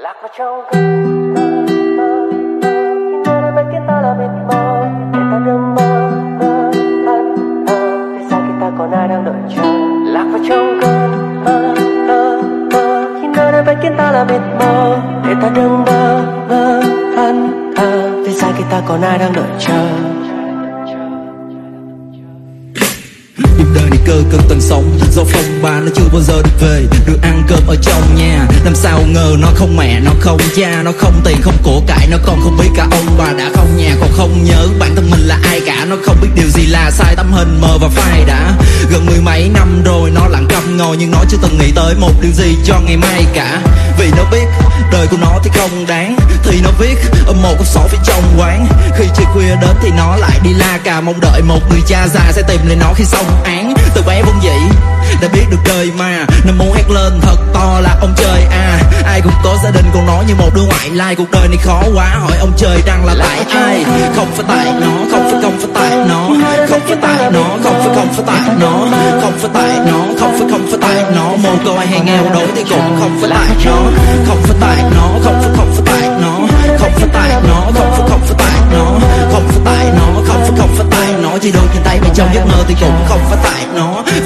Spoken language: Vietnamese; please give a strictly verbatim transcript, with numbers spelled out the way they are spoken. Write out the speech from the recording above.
lạc vào trong cơn mơ mơ khi nơi đây vẫn khiến ta là mịt mờ để ta đừng mơ mơ ân ờ vì sao khi ta còn ai đang đợi chờ lạc vào trong cơn mơ mơ mơ khi nơi đây vẫn khiến ta là mịt mờ để ta đừng mơ mơ ân ờ vì sao khi ta còn ai đang đợi chờ. Cuộc đời này cơ cực tầng sống do phong ba nó chưa bao giờ được về, được ăn cơm ở trong nhà. Làm sao ngờ nó không mẹ, nó không cha, nó không tiền, không của cải, nó còn không biết cả ông bà đã không nhà, còn không nhớ bản thân mình là ai cả. Nó không biết điều gì là sai, tấm hình mờ và phai đã gần mười mấy năm rồi. Nó lặng câm ngồi nhưng nó chưa từng nghĩ tới một điều gì cho ngày mai cả. Vì nó biết đời của nó thì không đáng, thì nó viết ở một con sổ phía trong quán. Khi chiều khuya đến thì nó lại đi la cà, mong đợi một người cha già sẽ tìm lại nó khi xong án. Từ bé vốn dĩ đã biết được đời mà nó muốn hét lên thật to là ông trời à. Ai cũng có gia đình còn nó như một đứa ngoại lai. Cuộc đời này khó quá, hỏi ông trời đang là tại ai. Không phải tại nó, không phải không phải tại nó, không phải tại nó, không phải không phải tại nó, không phải tại nó, không phải không phải tại nó. Mồ côi hay nghèo đói thì cũng không phải tại nó, không phải tại nó, không phải không phải tại nó, không phải tại nó, không phải không phải tại nó, không phải tại nó, không phải không phải tại nó. Chỉ đôi trên tay mày trong giấc mơ thì cũng không phải tại